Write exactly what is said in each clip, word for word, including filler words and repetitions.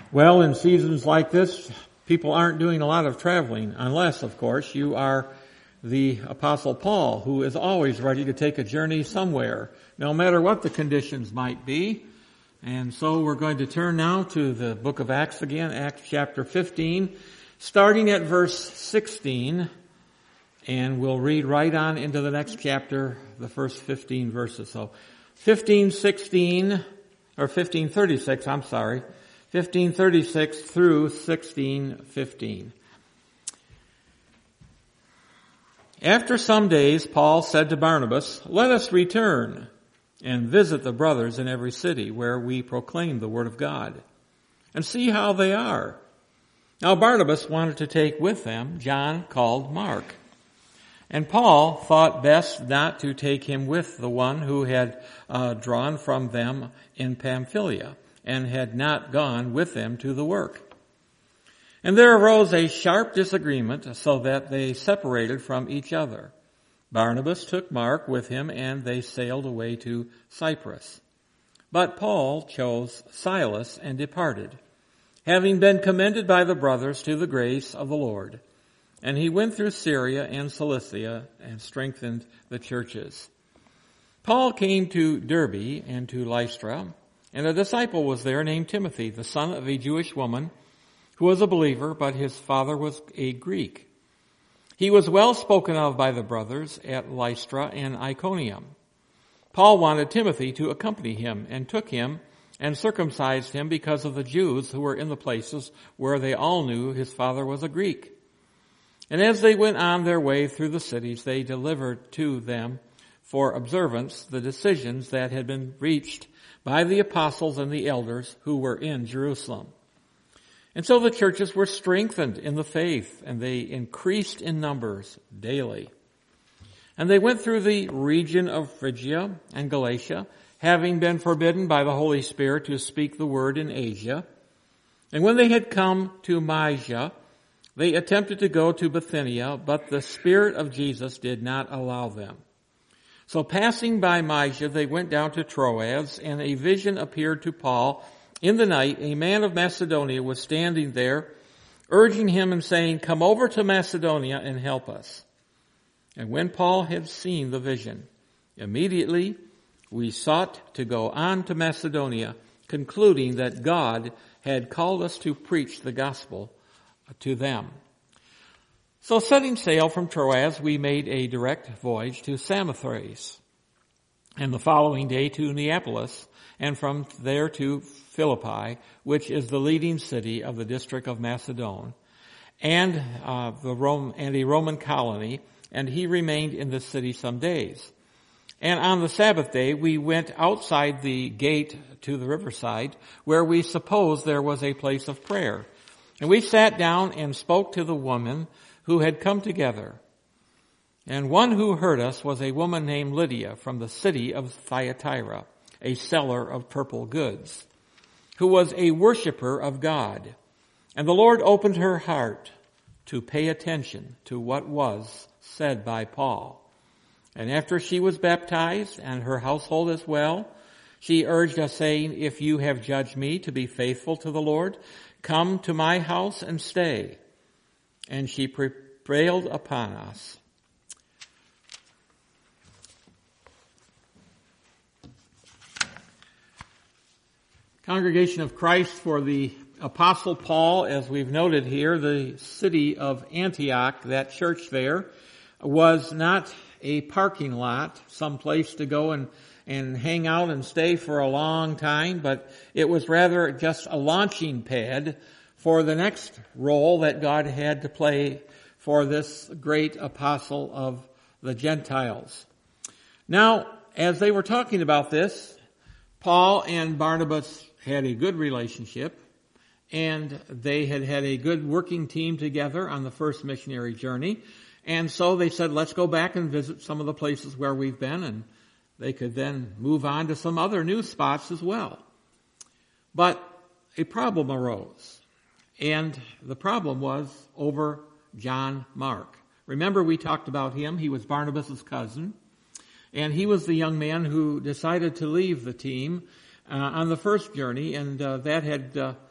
Well, in seasons like this, people aren't doing a lot of traveling, unless, of course, you are the Apostle Paul, who is always ready to take a journey somewhere, no matter what the conditions might be. And so we're going to turn now to the book of Acts again, Acts chapter fifteen, starting at verse sixteen, and we'll read right on into the next chapter, the first fifteen verses. So fifteen sixteen, or fifteen thirty-six, I'm sorry, fifteen thirty-six through sixteen fifteen. After some days, Paul said to Barnabas, "Let us return and visit the brothers in every city where we proclaim the word of God, and see how they are." Now Barnabas wanted to take with them John called Mark. And Paul thought best not to take him with the one who had uh, drawn from them in Pamphylia, and had not gone with them to the work. And there arose a sharp disagreement, so that they separated from each other. Barnabas took Mark with him, and they sailed away to Cyprus. But Paul chose Silas and departed, having been commended by the brothers to the grace of the Lord. And he went through Syria and Cilicia and strengthened the churches. Paul came to Derbe and to Lystra, and a disciple was there named Timothy, the son of a Jewish woman, who was a believer, but his father was a Greek. He was well spoken of by the brothers at Lystra and Iconium. Paul wanted Timothy to accompany him, and took him and circumcised him because of the Jews who were in the places where they all knew his father was a Greek. And as they went on their way through the cities, they delivered to them for observance the decisions that had been reached by the apostles and the elders who were in Jerusalem. And so the churches were strengthened in the faith, and they increased in numbers daily. And they went through the region of Phrygia and Galatia, having been forbidden by the Holy Spirit to speak the word in Asia. And when they had come to Mysia, they attempted to go to Bithynia, but the Spirit of Jesus did not allow them. So passing by Mysia, they went down to Troas, and a vision appeared to Paul. In the night, a man of Macedonia was standing there, urging him and saying, "Come over to Macedonia and help us." And when Paul had seen the vision, immediately we sought to go on to Macedonia, concluding that God had called us to preach the gospel to them. So setting sail from Troas, we made a direct voyage to Samothrace, and the following day to Neapolis, and from there to Philippi, which is the leading city of the district of Macedon, and uh, the Rome and a Roman colony. And he remained in the city some days. And on the Sabbath day, we went outside the gate to the riverside, where we supposed there was a place of prayer. And we sat down and spoke to the women who had come together. And one who heard us was a woman named Lydia from the city of Thyatira, a seller of purple goods, who was a worshiper of God. And the Lord opened her heart to pay attention to what was said by Paul. And after she was baptized, and her household as well, she urged us, saying, "If you have judged me to be faithful to the Lord, come to my house and stay." And she prevailed upon us. Congregation of Christ, for the Apostle Paul, as we've noted here, the city of Antioch, that church there, was not a parking lot, some place to go and, and hang out and stay for a long time, but it was rather just a launching pad for the next role that God had to play for this great apostle of the Gentiles. Now, as they were talking about this, Paul and Barnabas had a good relationship, and they had had a good working team together on the first missionary journey. And so they said, let's go back and visit some of the places where we've been, and they could then move on to some other new spots as well. But a problem arose, and the problem was over John Mark. Remember, we talked about him. He was Barnabas' cousin, and he was the young man who decided to leave the team uh, on the first journey, and uh, that had uh,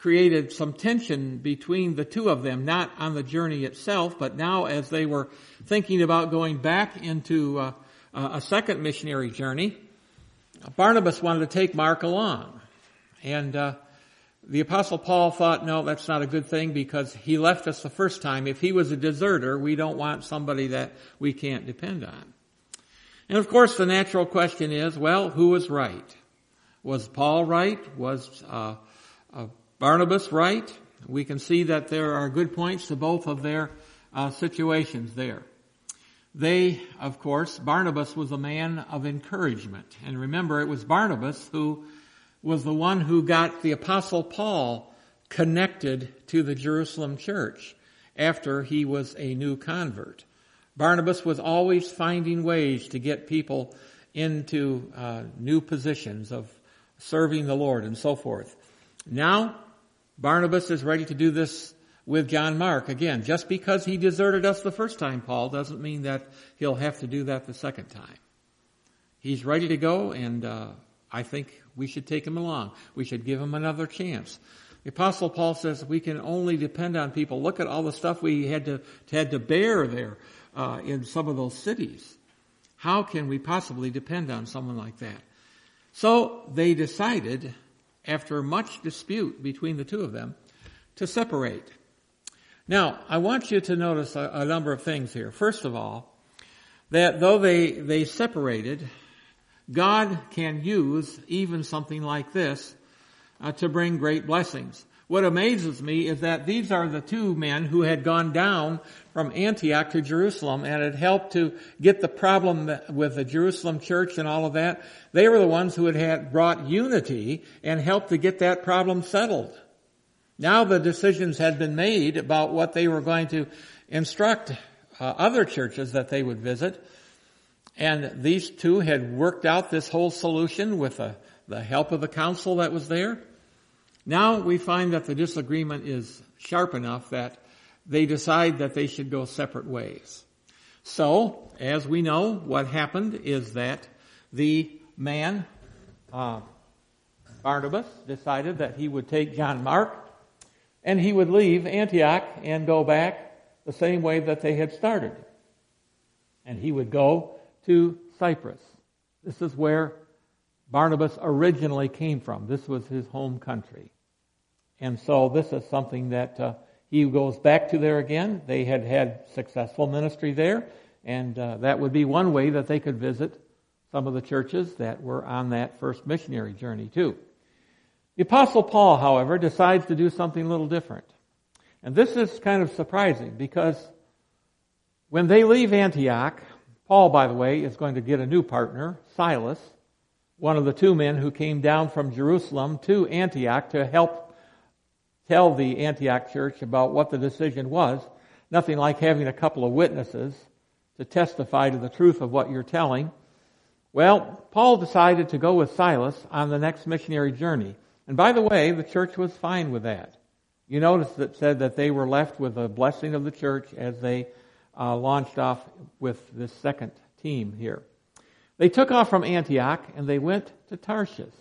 created some tension between the two of them, not on the journey itself, but now as they were thinking about going back into uh, a second missionary journey. Barnabas wanted to take Mark along. And uh, the Apostle Paul thought, no, that's not a good thing because he left us the first time. If he was a deserter, we don't want somebody that we can't depend on. And of course, the natural question is, well, who was right? Was Paul right? Was uh, uh, Barnabas right? We can see that there are good points to both of their uh, situations there. They, of course, Barnabas was a man of encouragement. And remember, it was Barnabas who was the one who got the Apostle Paul connected to the Jerusalem church after he was a new convert. Barnabas was always finding ways to get people into uh, new positions of serving the Lord and so forth. Now, Barnabas is ready to do this with John Mark. Again, just because he deserted us the first time, Paul, doesn't mean that he'll have to do that the second time. He's ready to go, and uh, I think we should take him along. We should give him another chance. The Apostle Paul says we can only depend on people. Look at all the stuff we had to had to bear there uh, in some of those cities. How can we possibly depend on someone like that? So they decided, after much dispute between the two of them, to separate. Now, I want you to notice a, a number of things here. First of all, that though they, they separated, God can use even something like this uh, to bring great blessings. What amazes me is that these are the two men who had gone down from Antioch to Jerusalem and had helped to get the problem with the Jerusalem church and all of that. They were the ones who had, had brought unity and helped to get that problem settled. Now the decisions had been made about what they were going to instruct uh, other churches that they would visit. And these two had worked out this whole solution with uh, the help of the council that was there. Now we find that the disagreement is sharp enough that they decide that they should go separate ways. So, as we know, what happened is that the man, uh, Barnabas, decided that he would take John Mark and he would leave Antioch and go back the same way that they had started. And he would go to Cyprus. This is where Barnabas originally came from. This was his home country. And so this is something that uh, he goes back to there again. They had had successful ministry there, and uh, that would be one way that they could visit some of the churches that were on that first missionary journey too. The Apostle Paul, however, decides to do something a little different. And this is kind of surprising because when they leave Antioch, Paul, by the way, is going to get a new partner, Silas, one of the two men who came down from Jerusalem to Antioch to help tell the Antioch church about what the decision was. Nothing like having a couple of witnesses to testify to the truth of what you're telling. Well, Paul decided to go with Silas on the next missionary journey. And by the way, the church was fine with that. You notice that it said that they were left with a blessing of the church as they uh, launched off with this second team here. They took off from Antioch and they went to Tarshish.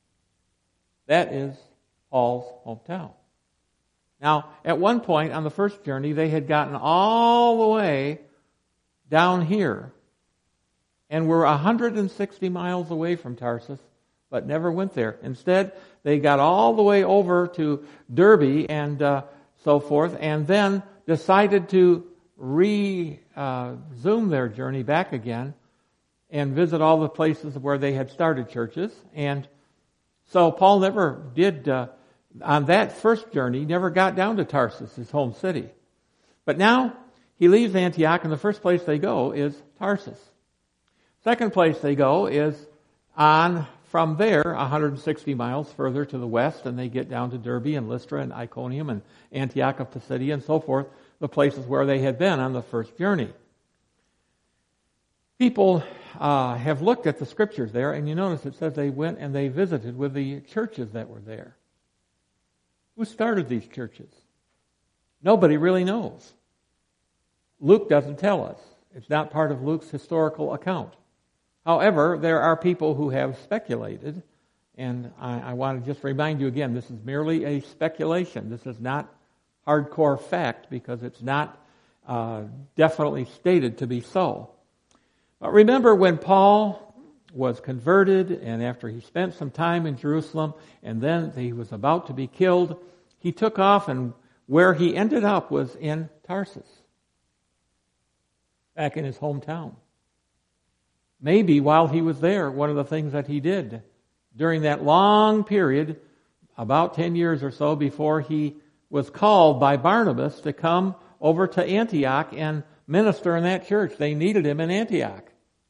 That is Paul's hometown. Now, at one point on the first journey, they had gotten all the way down here and were one hundred sixty miles away from Tarsus, but never went there. Instead, they got all the way over to Derbe and uh, so forth, and then decided to resume uh, their journey back again and visit all the places where they had started churches. And so Paul never did, uh, on that first journey, never got down to Tarsus, his home city. But now he leaves Antioch, and the first place they go is Tarsus. Second place they go is on from there one hundred sixty miles further to the west, and they get down to Derbe and Lystra and Iconium and Antioch of Pisidia and so forth, the places where they had been on the first journey. People uh, have looked at the scriptures there, and you notice it says they went and they visited with the churches that were there. Who started these churches? Nobody really knows. Luke doesn't tell us. It's not part of Luke's historical account. However, there are people who have speculated And I, I want to just remind you again, this is merely a speculation. This is not hardcore fact because it's not uh, definitely stated to be so. But remember when Paul was converted and after he spent some time in Jerusalem and then he was about to be killed, he took off, and where he ended up was in Tarsus, back in his hometown. Maybe while he was there, one of the things that he did during that long period, about ten years or so before he was called by Barnabas to come over to Antioch and minister in that church. They needed him in Antioch.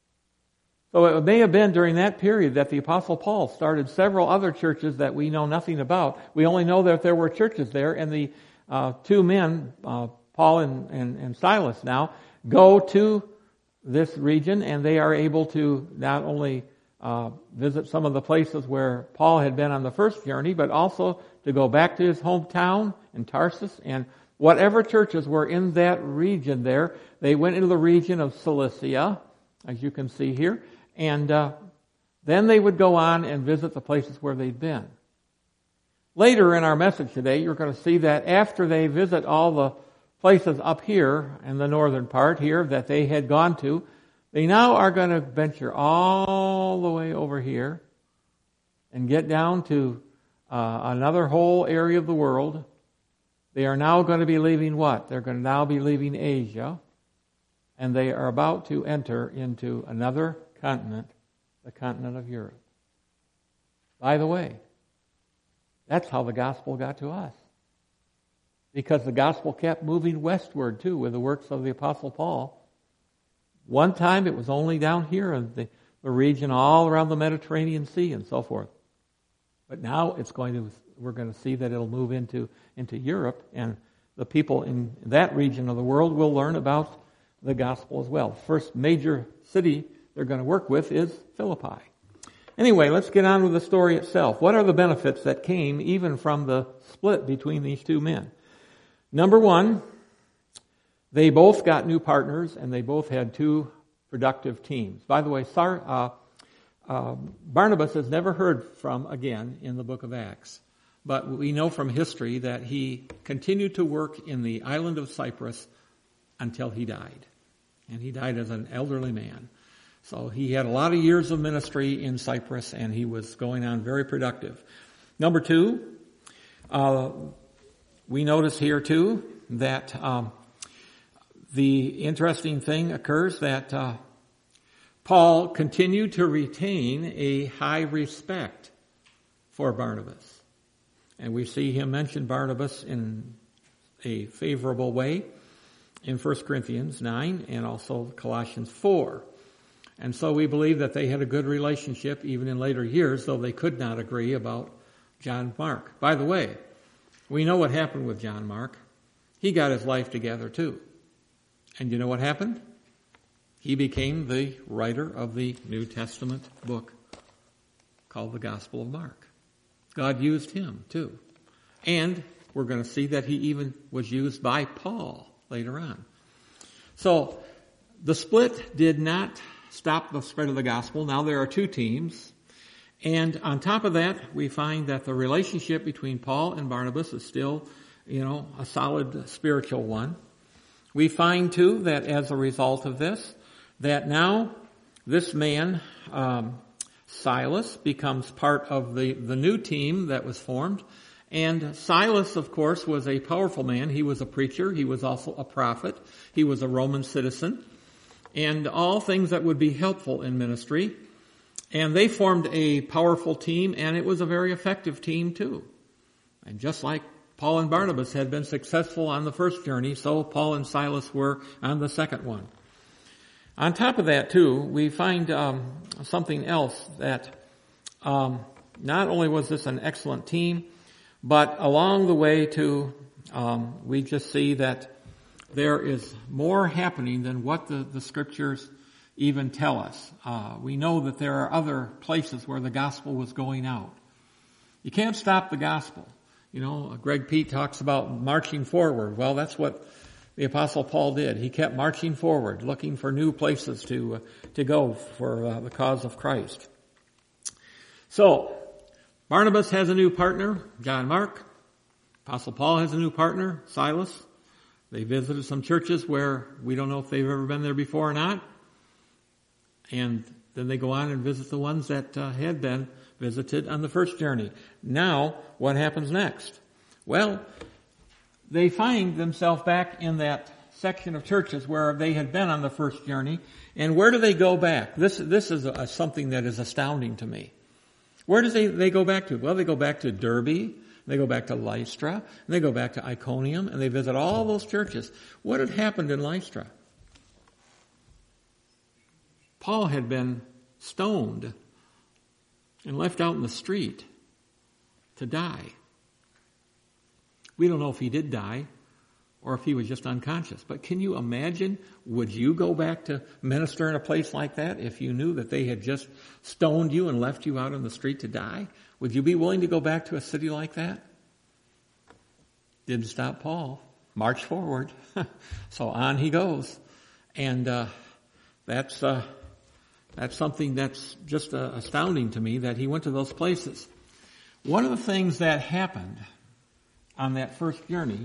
So it may have been during that period that the Apostle Paul started several other churches that we know nothing about. We only know that there were churches there, and the uh, two men, uh, Paul and, and, and Silas now, go to this region, and they are able to not only uh, visit some of the places where Paul had been on the first journey, but also to go back to his hometown in Tarsus, and whatever churches were in that region there, they went into the region of Cilicia, as you can see here, and uh, then they would go on and visit the places where they'd been. Later in our message today, you're going to see that after they visit all the places up here in the northern part here that they had gone to, they now are going to venture all the way over here and get down to uh, another whole area of the world. They are now going to be leaving what? They're going to now be leaving Asia, and they are about to enter into another continent, the continent of Europe. By the way, that's how the gospel got to us. Because the gospel kept moving westward too with the works of the Apostle Paul. One time it was only down here in the, the region all around the Mediterranean Sea and so forth. But now it's going to, we're going to see that it'll move into, into Europe, and the people in that region of the world will learn about the gospel as well. First major city they're going to work with is Philippi. Anyway, let's get on with the story itself. What are the benefits that came even from the split between these two men? Number one, they both got new partners, and they both had two productive teams. By the way, Sar, uh, uh, Barnabas is never heard from again in the book of Acts. But we know from history that he continued to work in the island of Cyprus until he died. And he died as an elderly man. So he had a lot of years of ministry in Cyprus, and he was going on very productive. Number two, uh, we notice here too that um, the interesting thing occurs that uh, Paul continued to retain a high respect for Barnabas. And we see him mention Barnabas in a favorable way in First Corinthians nine and also Colossians four. And so we believe that they had a good relationship even in later years, though they could not agree about John Mark. By the way, we know what happened with John Mark. He got his life together too. And you know what happened? He became the writer of the New Testament book called the Gospel of Mark. God used him too. And we're going to see that he even was used by Paul later on. So the split did not stop the spread of the gospel. Now there are two teams. And on top of that, we find that the relationship between Paul and Barnabas is still, you know, a solid spiritual one. We find too that as a result of this, that now this man, um, Silas, becomes part of the, the new team that was formed. And Silas, of course, was a powerful man. He was a preacher. He was also a prophet. He was a Roman citizen. And all things that would be helpful in ministry. And they formed a powerful team, and it was a very effective team too. And just like Paul and Barnabas had been successful on the first journey, so Paul and Silas were on the second one. On top of that too, we find um, something else, that um, not only was this an excellent team, but along the way too, um, we just see that there is more happening than what the, the scriptures even tell us. Uh, we know that there are other places where the gospel was going out. You can't stop the gospel. You know, Greg Pete talks about marching forward. Well, that's what the Apostle Paul did. He kept marching forward, looking for new places to uh, to go for uh, the cause of Christ. So, Barnabas has a new partner, John Mark. Apostle Paul has a new partner, Silas. They visited some churches where we don't know if they've ever been there before or not. And then they go on and visit the ones that uh, had been visited on the first journey. Now, what happens next? Well, they find themselves back in that section of churches where they had been on the first journey. And where do they go back? This this is a, something that is astounding to me. Where do they, they go back to? Well, they go back to Derbe, they go back to Lystra, and they go back to Iconium, and they visit all those churches. What had happened in Lystra? Paul had been stoned and left out in the street to die. We don't know if he did die or if he was just unconscious. But can you imagine, would you go back to minister in a place like that if you knew that they had just stoned you and left you out on the street to die? Would you be willing to go back to a city like that? Didn't stop Paul. March forward. So on he goes. And uh, that's uh, that's something that's just uh, astounding to me, that he went to those places. One of the things that happened on that first journey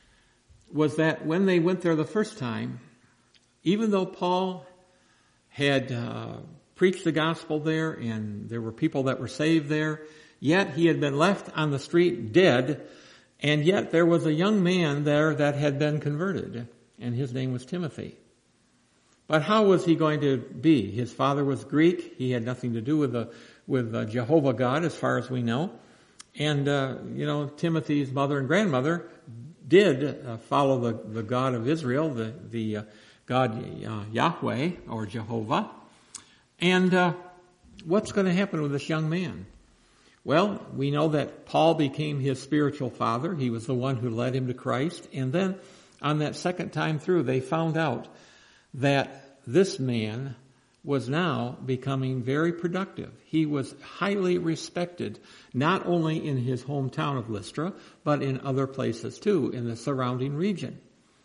was that when they went there the first time, even though Paul had uh, preached the gospel there and there were people that were saved there, yet he had been left on the street dead, and yet there was a young man there that had been converted, and his name was Timothy. But how was he going to be? His father was Greek. He had nothing to do with the with the Jehovah God, as far as we know. And, uh, you know, Timothy's mother and grandmother did uh, follow the, the God of Israel, the, the uh, God uh, Yahweh or Jehovah. And uh, what's going to happen with this young man? Well, we know that Paul became his spiritual father. He was the one who led him to Christ. And then on that second time through, they found out that this man was now becoming very productive. He was highly respected, not only in his hometown of Lystra, but in other places too, in the surrounding region.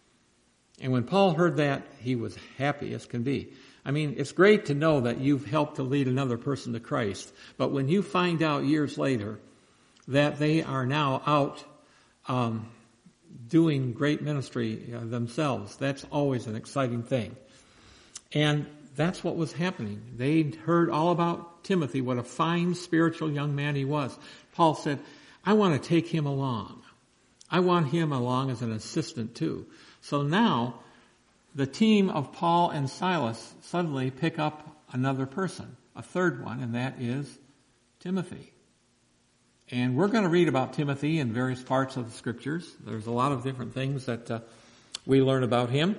And when Paul heard that, he was happy as can be. I mean, it's great to know that you've helped to lead another person to Christ, but when you find out years later that they are now out um, doing great ministry uh, themselves, that's always an exciting thing. And that's what was happening. They heard all about Timothy, what a fine spiritual young man he was. Paul said, I want to take him along. I want him along as an assistant too. So now, the team of Paul and Silas suddenly pick up another person, a third one, and that is Timothy. And we're going to read about Timothy in various parts of the scriptures. There's a lot of different things that uh, we learn about him.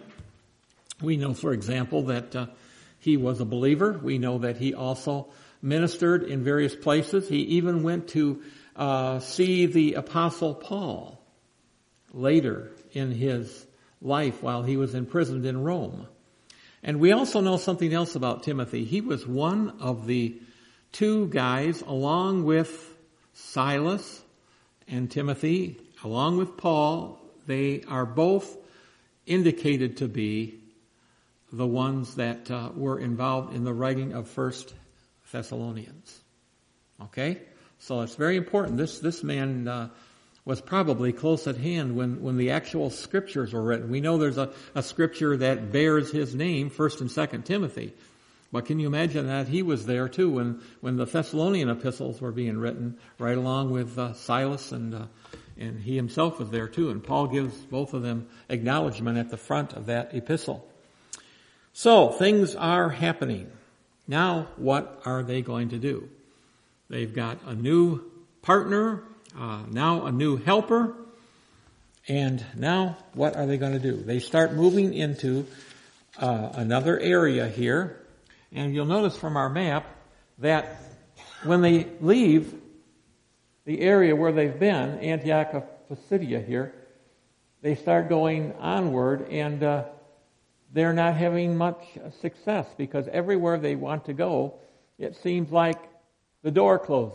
We know, for example, that uh, he was a believer. We know that he also ministered in various places. He even went to uh, see the Apostle Paul later in his life while he was imprisoned in Rome. And we also know something else about Timothy. He was one of the two guys, along with Silas and Timothy, along with Paul. They are both indicated to be the ones that uh, were involved in the writing of First Thessalonians. Okay? So it's very important. This this man uh, was probably close at hand when, when the actual scriptures were written. We know there's a, a scripture that bears his name, First and Second Timothy. But can you imagine that he was there too when, when the Thessalonian epistles were being written, right along with uh, Silas, and uh, and he himself was there too. And Paul gives both of them acknowledgement at the front of that epistle. So, things are happening. Now, what are they going to do? They've got a new partner, uh, now a new helper, and now what are they going to do? They start moving into uh, another area here, and you'll notice from our map that when they leave the area where they've been, Antioch of Pisidia here, they start going onward, and uh, they're not having much success because everywhere they want to go, it seems like the door closes.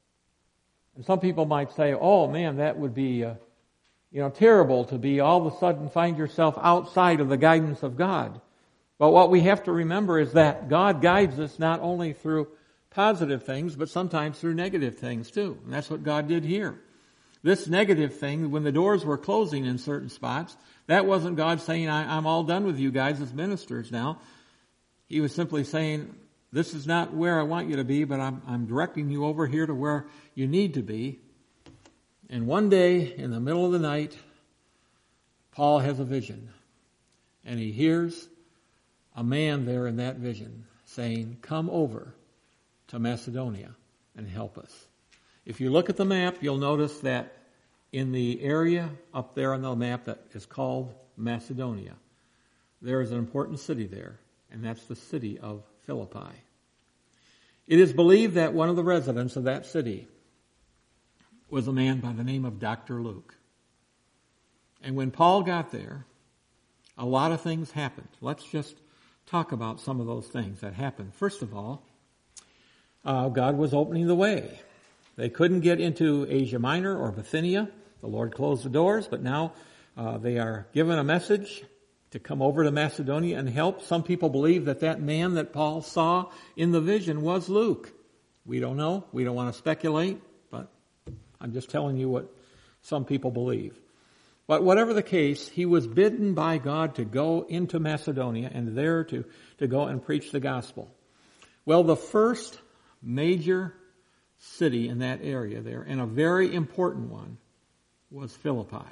And some people might say, oh man, that would be uh, you know, terrible to be all of a sudden find yourself outside of the guidance of God. But what we have to remember is that God guides us not only through positive things, but sometimes through negative things too. And that's what God did here. This negative thing, when the doors were closing in certain spots, that wasn't God saying, I, I'm all done with you guys as ministers now. He was simply saying, this is not where I want you to be, but I'm, I'm directing you over here to where you need to be. And one day, in the middle of the night, Paul has a vision. And he hears a man there in that vision saying, come over to Macedonia and help us. If you look at the map, you'll notice that in the area up there on the map that is called Macedonia, there is an important city there, and that's the city of Philippi. It is believed that one of the residents of that city was a man by the name of Doctor Luke. And when Paul got there, a lot of things happened. Let's just talk about some of those things that happened. First of all, uh, God was opening the way. They couldn't get into Asia Minor or Bithynia. The Lord closed the doors, but now uh, they are given a message to come over to Macedonia and help. Some people believe that that man that Paul saw in the vision was Luke. We don't know. We don't want to speculate, but I'm just telling you what some people believe. But whatever the case, he was bidden by God to go into Macedonia and there to, to go and preach the gospel. Well, the first major city in that area there, and a very important one, was Philippi.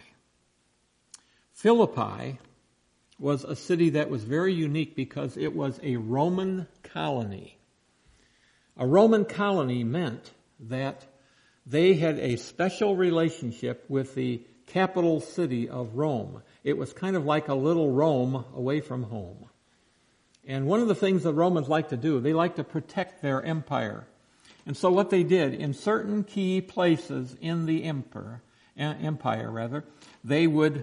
Philippi was a city that was very unique because it was a Roman colony. A Roman colony meant that they had a special relationship with the capital city of Rome. It was kind of like a little Rome away from home. And one of the things the Romans like to do, they like to protect their empire. And so what they did, in certain key places in the emperor, empire, rather, they would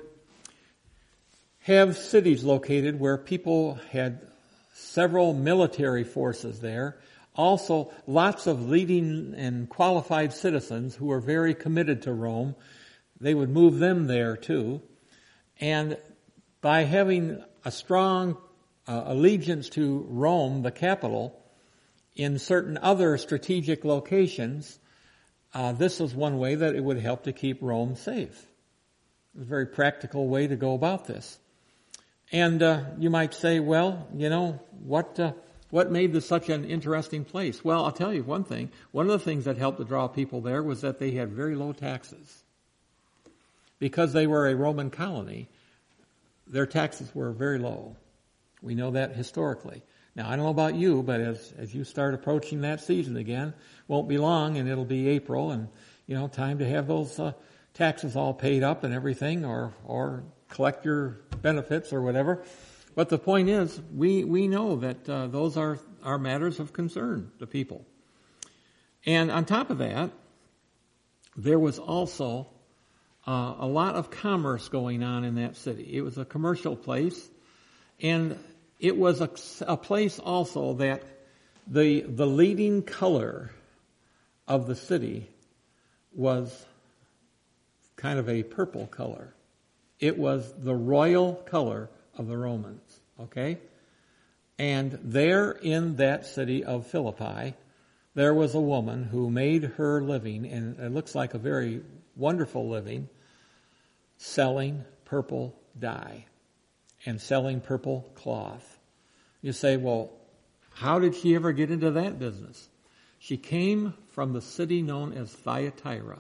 have cities located where people had several military forces there. Also, lots of leading and qualified citizens who were very committed to Rome. They would move them there too. And by having a strong uh, allegiance to Rome, the capital, in certain other strategic locations, uh, this is one way that it would help to keep Rome safe. It's a very practical way to go about this. And uh, you might say, well, you know, what uh, what made this such an interesting place? Well, I'll tell you one thing. One of the things that helped to draw people there was that they had very low taxes. Because they were a Roman colony, their taxes were very low. We know that historically. Now, I don't know about you, but as as you start approaching that season again, won't be long, and it'll be April, and, you know, time to have those uh, taxes all paid up and everything, or or collect your benefits or whatever. But the point is, we, we know that uh, those are, are matters of concern to people. And on top of that, there was also uh, a lot of commerce going on in that city. It was a commercial place, and it was a, a place also that the the leading color of the city was kind of a purple color. It was the royal color of the Romans, okay? And there in that city of Philippi, there was a woman who made her living, and it looks like a very wonderful living, selling purple dye and selling purple cloth. You say, well, how did she ever get into that business? She came from the city known as Thyatira.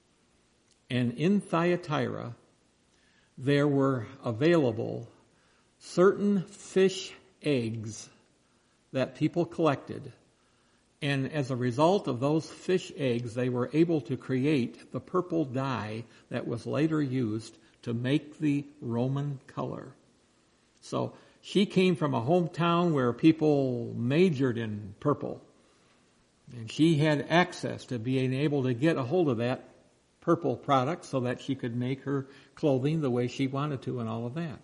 And in Thyatira, there were available certain fish eggs that people collected. And as a result of those fish eggs, they were able to create the purple dye that was later used to make the Roman color. So she came from a hometown where people majored in purple. And she had access to being able to get a hold of that purple product so that she could make her clothing the way she wanted to and all of that.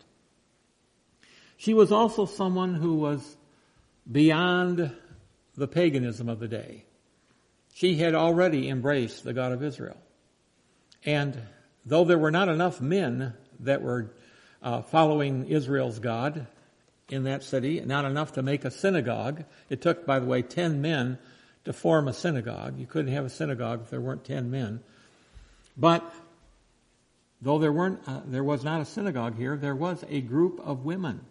She was also someone who was beyond the paganism of the day. She had already embraced the God of Israel. And though there were not enough men that were uh, following Israel's God in that city, not enough to make a synagogue, it took, by the way, ten men to form a synagogue. You couldn't have a synagogue if there weren't ten men. But though there weren't, uh, there was not a synagogue here, there was a group of women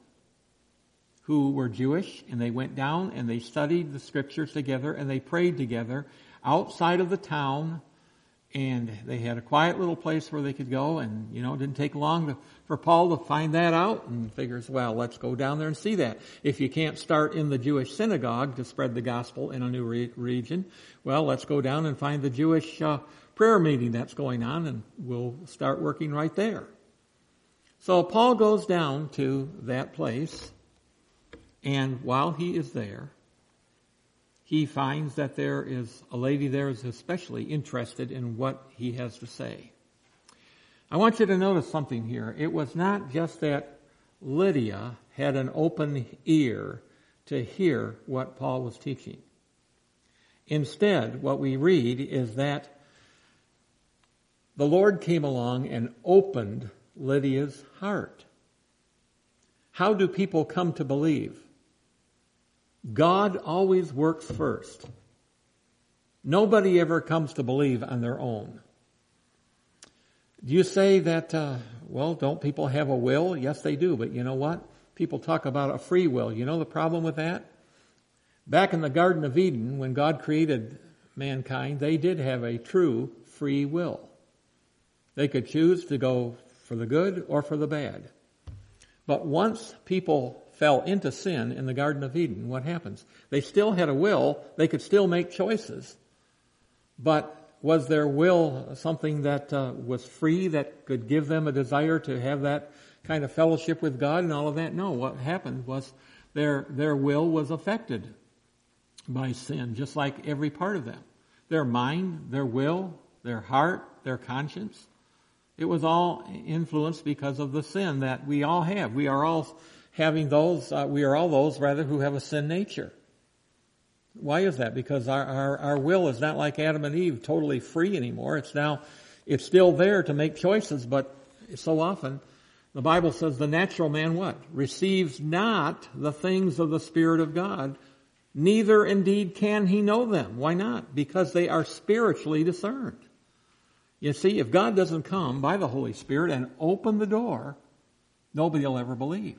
who were Jewish, and they went down and they studied the scriptures together and they prayed together outside of the town, and they had a quiet little place where they could go, and, you know, it didn't take long to, for Paul to find that out and figures, well, let's go down there and see that. If you can't start in the Jewish synagogue to spread the gospel in a new re- region, well, let's go down and find the Jewish uh, prayer meeting that's going on, and we'll start working right there. So Paul goes down to that place, and while he is there, he finds that there is a lady there who's especially interested in what he has to say. I want you to notice something here. It was not just that Lydia had an open ear to hear what Paul was teaching. Instead, what we read is that the Lord came along and opened Lydia's heart. How do people come to believe? God always works first. Nobody ever comes to believe on their own. Do you say that, uh, well, don't people have a will? Yes, they do. But you know what? People talk about a free will. You know the problem with that? Back in the Garden of Eden, when God created mankind, they did have a true free will. They could choose to go for the good or for the bad. But once people fell into sin in the Garden of Eden, what happens? They still had a will. They could still make choices. But was their will something that uh, was free, that could give them a desire to have that kind of fellowship with God and all of that? No, what happened was their their will was affected by sin, just like every part of them. Their mind, their will, their heart, their conscience. It was all influenced because of the sin that we all have. We are all having those, uh, we are all those, rather, who have a sin nature. Why is that? Because our, our, our will is not like Adam and Eve, totally free anymore. It's now, it's still there to make choices, but so often, the Bible says the natural man what? Receives not the things of the Spirit of God, neither indeed can he know them. Why not? Because they are spiritually discerned. You see, if God doesn't come by the Holy Spirit and open the door, nobody will ever believe.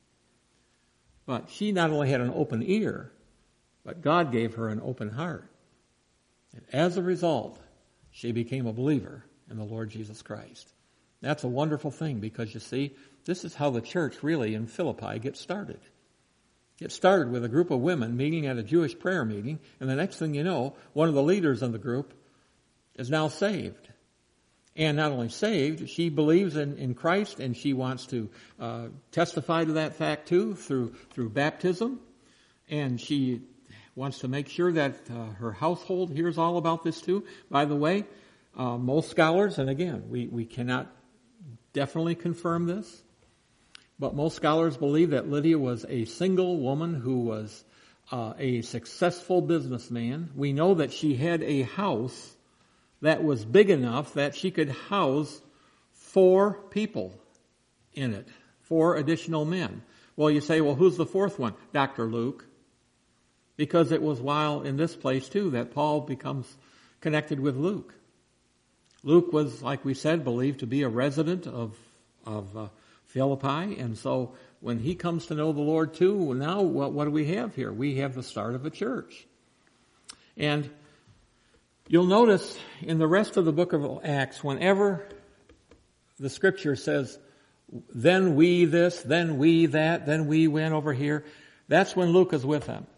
But she not only had an open ear, but God gave her an open heart. And as a result, she became a believer in the Lord Jesus Christ. That's a wonderful thing, because you see, this is how the church really in Philippi gets started. It started with a group of women meeting at a Jewish prayer meeting, and the next thing you know, one of the leaders in the group is now saved. And not only saved, she believes in, in Christ, and she wants to uh, testify to that fact too through through baptism. And she wants to make sure that uh, her household hears all about this too. By the way, uh, most scholars, and again, we, we cannot definitely confirm this, but most scholars believe that Lydia was a single woman who was uh, a successful businessman. We know that she had a house that was big enough that she could house four people in it, four additional men. Well, you say, well, who's the fourth one? Doctor Luke. Because it was while in this place, too, that Paul becomes connected with Luke. Luke was, like we said, believed to be a resident of, of uh, Philippi, and so when he comes to know the Lord, too, now what, what do we have here? We have the start of a church. And you'll notice in the rest of the book of Acts, whenever the scripture says, then we this, then we that, then we went over here, that's when Luke is with them.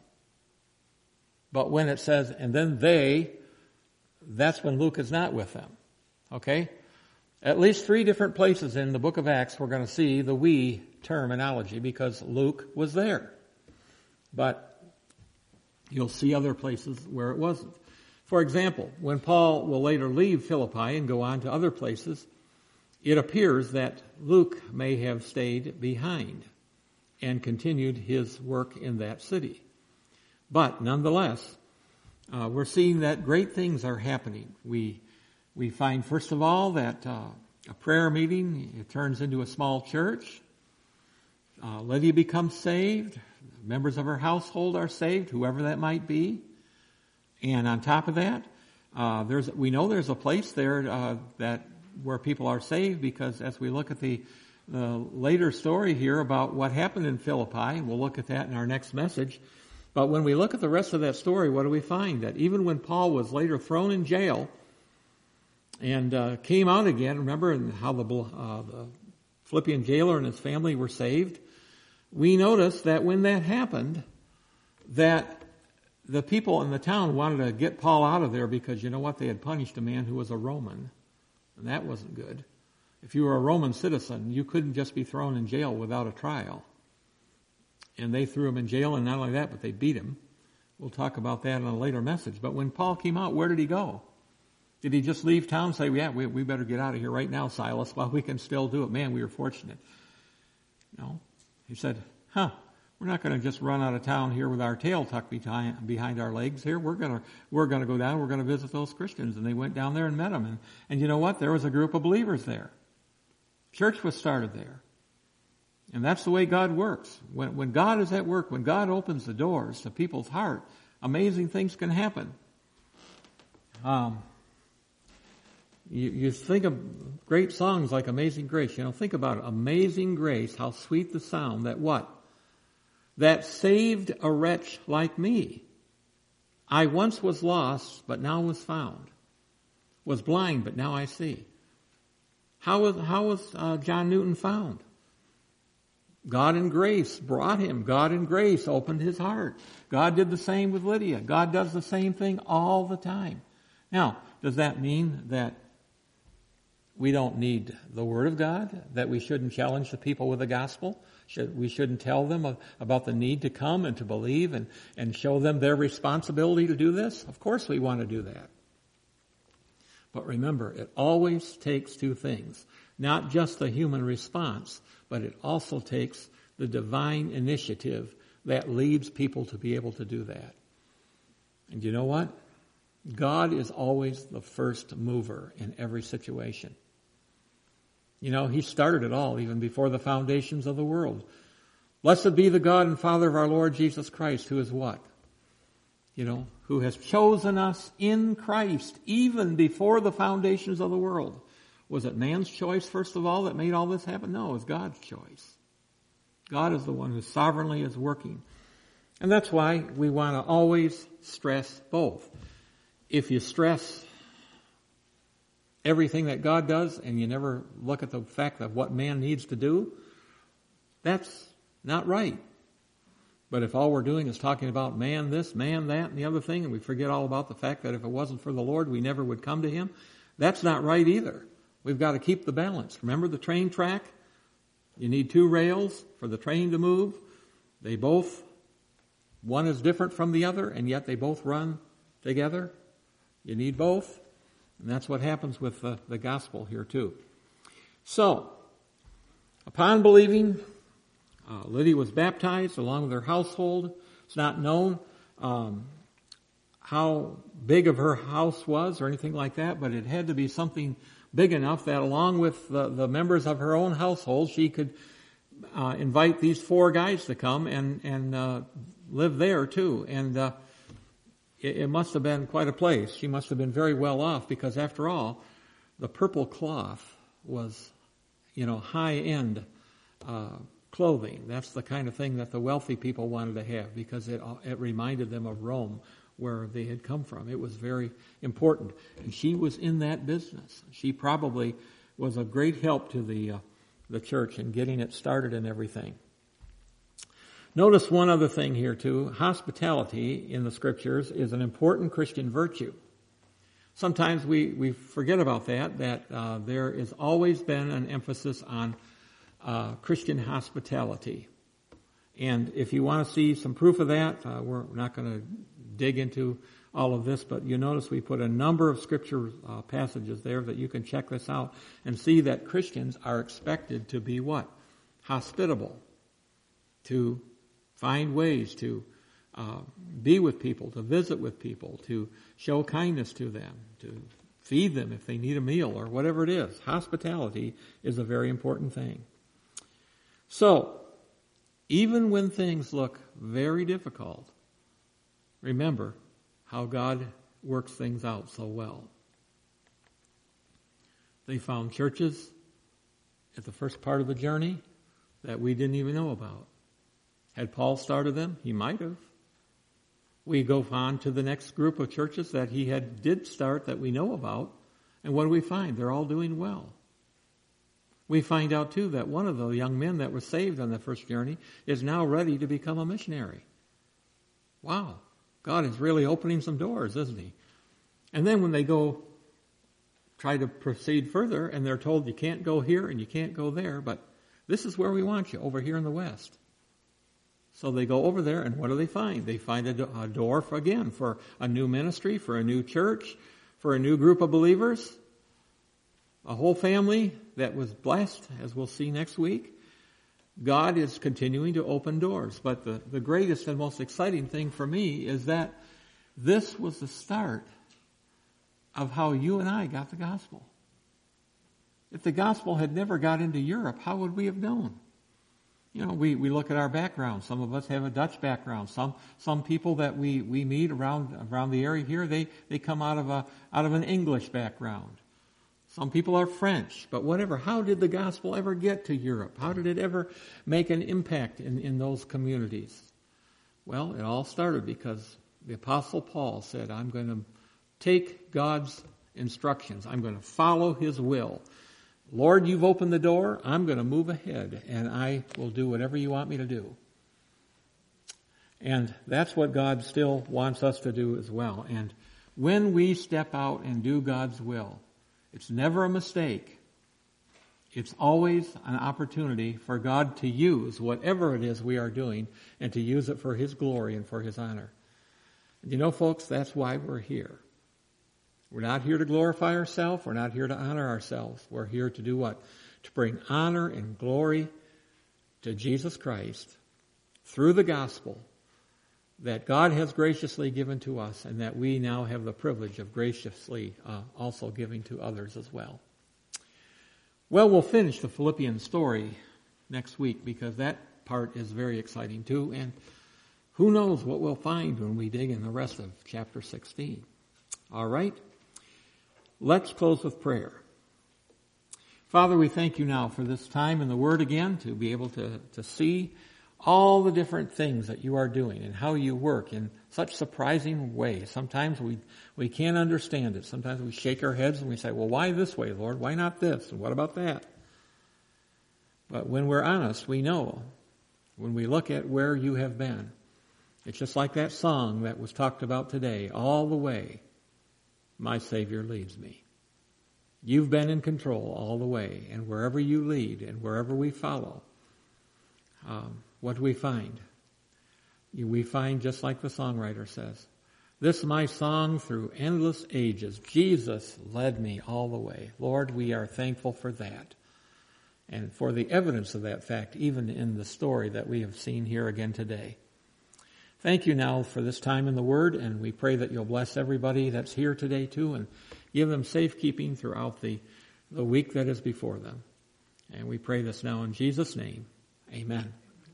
But when it says, and then they, that's when Luke is not with them. Okay? At least three different places in the book of Acts we're going to see the we terminology, because Luke was there. But you'll see other places where it wasn't. For example, when Paul will later leave Philippi and go on to other places, it appears that Luke may have stayed behind and continued his work in that city. But nonetheless, uh, we're seeing that great things are happening. We we find, first of all, that uh, a prayer meeting, it turns into a small church. Uh, Lydia becomes saved. Members of her household are saved, whoever that might be. And on top of that, uh, there's we know there's a place there uh, that where people are saved, because as we look at the the later story here about what happened in Philippi, we'll look at that in our next message. But when we look at the rest of that story, what do we find? That even when Paul was later thrown in jail and uh, came out again, remember and how the, uh, the Philippian jailer and his family were saved, we notice that when that happened, that the people in the town wanted to get Paul out of there because, you know what, they had punished a man who was a Roman, and that wasn't good. If you were a Roman citizen, you couldn't just be thrown in jail without a trial. And they threw him in jail, and not only that, but they beat him. We'll talk about that in a later message. But when Paul came out, where did he go? Did he just leave town and say, yeah, we, we better get out of here right now, Silas, while we can still do it? Man, we were fortunate. No. He said, huh, we're not going to just run out of town here with our tail tucked behind, behind our legs here. We're going to we're going to go down. We're going to visit those Christians. And they went down there and met them. And, and you know what? There was a group of believers there. Church was started there. And that's the way God works. When, when God is at work, when God opens the doors to people's heart, amazing things can happen. Um, you, you think of great songs like Amazing Grace. You know, think about it. Amazing Grace, how sweet the sound that what? That saved a wretch like me. I once was lost, but now was found. Was blind, but now I see. How was, how was uh, John Newton found? God in grace brought him. God in grace opened his heart. God did the same with Lydia. God does the same thing all the time. Now, does that mean that we don't need the Word of God? That we shouldn't challenge the people with the gospel? Should, we shouldn't tell them of, about the need to come and to believe and, and show them their responsibility to do this? Of course we want to do that. But remember, it always takes two things. Not just the human response, but it also takes the divine initiative that leads people to be able to do that. And you know what? God is always the first mover in every situation. You know, He started it all even before the foundations of the world. Blessed be the God and Father of our Lord Jesus Christ, who is what? You know, who has chosen us in Christ even before the foundations of the world. Was it man's choice, first of all, that made all this happen? No, it was God's choice. God is the one who sovereignly is working. And that's why we want to always stress both. If you stress everything that God does and you never look at the fact of what man needs to do, that's not right. But if all we're doing is talking about man this, man that, and the other thing, and we forget all about the fact that if it wasn't for the Lord, we never would come to Him, that's not right either. We've got to keep the balance. Remember the train track? You need two rails for the train to move. They both, one is different from the other, and yet they both run together. You need both. And that's what happens with the, the gospel here too. So, upon believing, uh, Lydia was baptized along with her household. It's not known um, how big of her house was or anything like that, but it had to be something big enough that along with the, the members of her own household, she could uh, invite these four guys to come and, and uh, live there too. And uh, it, it must have been quite a place. She must have been very well off because after all, the purple cloth was, you know, high-end uh, clothing. That's the kind of thing that the wealthy people wanted to have because it, it reminded them of Rome, where they had come from. It was very important. And she was in that business. She probably was a great help to the uh, the church in getting it started and everything. Notice one other thing here too. Hospitality in the scriptures is an important Christian virtue. Sometimes we, we forget about that, that uh, there has always been an emphasis on uh, Christian hospitality. And if you want to see some proof of that, uh, we're not going to dig into all of this, but you notice we put a number of scripture uh, passages there that you can check this out and see that Christians are expected to be what? Hospitable. To find ways to uh, be with people, to visit with people, to show kindness to them, to feed them if they need a meal or whatever it is. Hospitality is a very important thing. So, even when things look very difficult, remember, how God works things out so well. They found churches at the first part of the journey that we didn't even know about. Had Paul started them? He might have. We go on to the next group of churches that he had did start that we know about. And what do we find? They're all doing well. We find out too that one of the young men that was saved on the first journey is now ready to become a missionary. Wow. God is really opening some doors, isn't he? And then when they go try to proceed further and they're told you can't go here and you can't go there, but this is where we want you, over here in the West. So they go over there, and what do they find? They find a, do- a door, for, again, for a new ministry, for a new church, for a new group of believers, a whole family that was blessed, as we'll see next week. God is continuing to open doors. But the, the greatest and most exciting thing for me is that this was the start of how you and I got the gospel. If the gospel had never got into Europe, how would we have known? You know, we, we look at our background. Some of us have a Dutch background. Some some people that we, we meet around around the area here, they, they come out of a out of an English background. Some people are French, but whatever. How did the gospel ever get to Europe? How did it ever make an impact in, in those communities? Well, it all started because the Apostle Paul said, I'm going to take God's instructions. I'm going to follow his will. Lord, you've opened the door. I'm going to move ahead, and I will do whatever you want me to do. And that's what God still wants us to do as well. And when we step out and do God's will, it's never a mistake. It's always an opportunity for God to use whatever it is we are doing and to use it for his glory and for his honor. And you know, folks, that's why we're here. We're not here to glorify ourselves. We're not here to honor ourselves. We're here to do what? To bring honor and glory to Jesus Christ through the gospel that God has graciously given to us and that we now have the privilege of graciously uh, also giving to others as well. Well, we'll finish the Philippians story next week because that part is very exciting too. And who knows what we'll find when we dig in the rest of chapter sixteen. All right. Let's close with prayer. Father, we thank you now for this time in the Word again to be able to, to see all the different things that you are doing and how you work in such surprising ways. Sometimes we, we can't understand it. Sometimes we shake our heads and we say, well, why this way, Lord? Why not this? And what about that? But when we're honest, we know when we look at where you have been. It's just like that song that was talked about today, all the way. My Savior leads me. You've been in control all the way, and wherever you lead and wherever we follow, um, what do we find? We find, just like the songwriter says, this my song through endless ages. Jesus led me all the way. Lord, we are thankful for that and for the evidence of that fact, even in the story that we have seen here again today. Thank you now for this time in the Word, and we pray that you'll bless everybody that's here today too and give them safekeeping throughout the, the week that is before them. And we pray this now in Jesus' name. Amen.